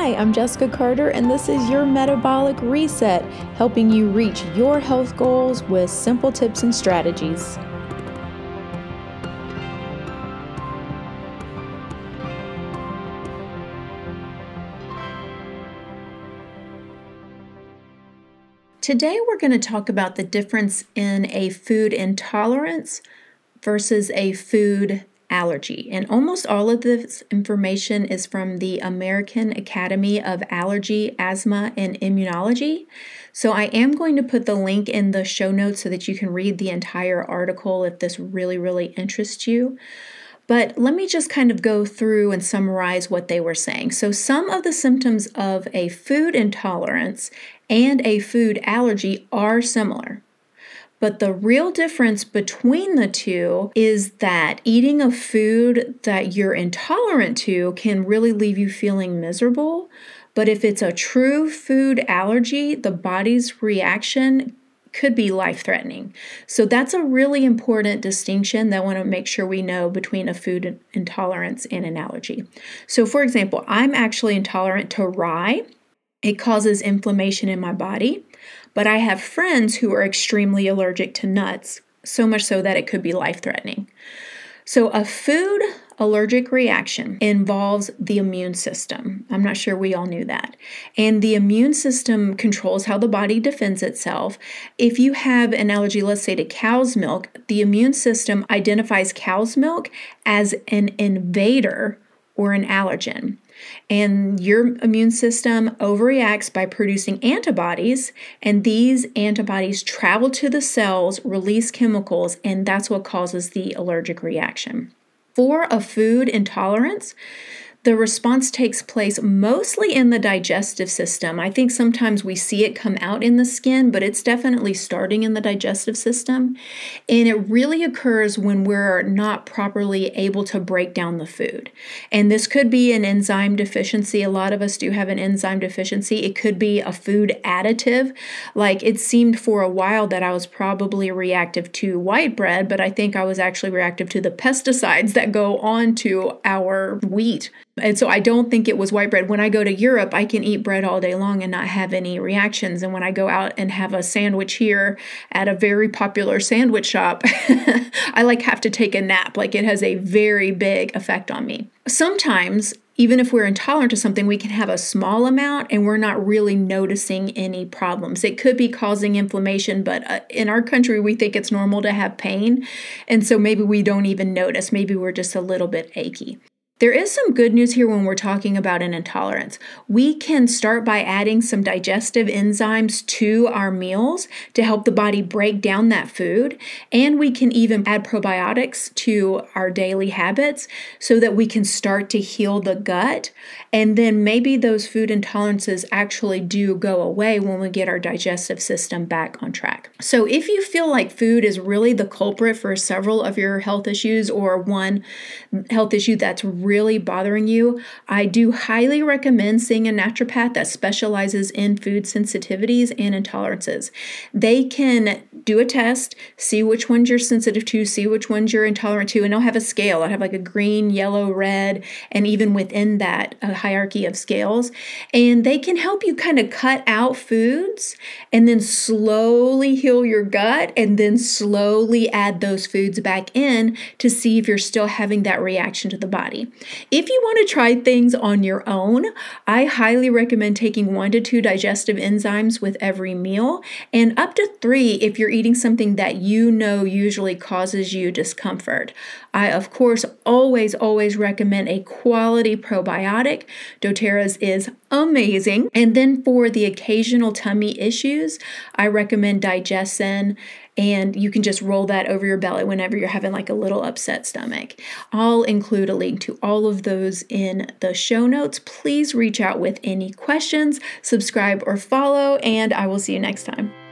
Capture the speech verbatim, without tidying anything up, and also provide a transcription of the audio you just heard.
Hi, I'm Jessica Carter, and this is your Metabolic Reset, helping you reach your health goals with simple tips and strategies. Today, we're going to talk about the difference in a food intolerance versus a food allergy. And almost all of this information is from the American Academy of Allergy, Asthma, and Immunology. So I am going to put the link in the show notes so that you can read the entire article if this really, really interests you. But let me just kind of go through and summarize what they were saying. So some of the symptoms of a food intolerance and a food allergy are similar. But the real difference between the two is that eating a food that you're intolerant to can really leave you feeling miserable. But if it's a true food allergy, the body's reaction could be life-threatening. So that's a really important distinction that I want to make sure we know between a food intolerance and an allergy. So for example, I'm actually intolerant to rye. It causes inflammation in my body, but I have friends who are extremely allergic to nuts, so much so that it could be life-threatening. So a food allergic reaction involves the immune system. I'm not sure we all knew that. And the immune system controls how the body defends itself. If you have an allergy, let's say to cow's milk, the immune system identifies cow's milk as an invader or an allergen. And your immune system overreacts by producing antibodies, and these antibodies travel to the cells, release chemicals, and that's what causes the allergic reaction. For a food intolerance, the response takes place mostly in the digestive system. I think sometimes we see it come out in the skin, but it's definitely starting in the digestive system. And it really occurs when we're not properly able to break down the food. And this could be an enzyme deficiency. A lot of us do have an enzyme deficiency. It could be a food additive. Like it seemed for a while that I was probably reactive to white bread, but I think I was actually reactive to the pesticides that go on to our wheat. And so I don't think it was white bread. When I go to Europe, I can eat bread all day long and not have any reactions. And when I go out and have a sandwich here at a very popular sandwich shop, I like have to take a nap. Like it has a very big effect on me. Sometimes, even if we're intolerant to something, we can have a small amount and we're not really noticing any problems. It could be causing inflammation, but uh, in our country, we think it's normal to have pain. And so maybe we don't even notice. Maybe we're just a little bit achy. There is some good news here when we're talking about an intolerance. We can start by adding some digestive enzymes to our meals to help the body break down that food. And we can even add probiotics to our daily habits so that we can start to heal the gut. And then maybe those food intolerances actually do go away when we get our digestive system back on track. So if you feel like food is really the culprit for several of your health issues or one health issue that's really bothering you, I do highly recommend seeing a naturopath that specializes in food sensitivities and intolerances. They can do a test, see which ones you're sensitive to, see which ones you're intolerant to, and they'll have a scale. I'll have like a green, yellow, red, and even within that, a hierarchy of scales. And they can help you kind of cut out foods and then slowly heal your gut and then slowly add those foods back in to see if you're still having that reaction to the body. If you want to try things on your own, I highly recommend taking one to two digestive enzymes with every meal and up to three if you're eating something that you know usually causes you discomfort. I, of course, always, always recommend a quality probiotic. doTERRA's is amazing. And then for the occasional tummy issues, I recommend Digestin. And you can just roll that over your belly whenever you're having like a little upset stomach. I'll include a link to all of those in the show notes. Please reach out with any questions, subscribe or follow, and I will see you next time.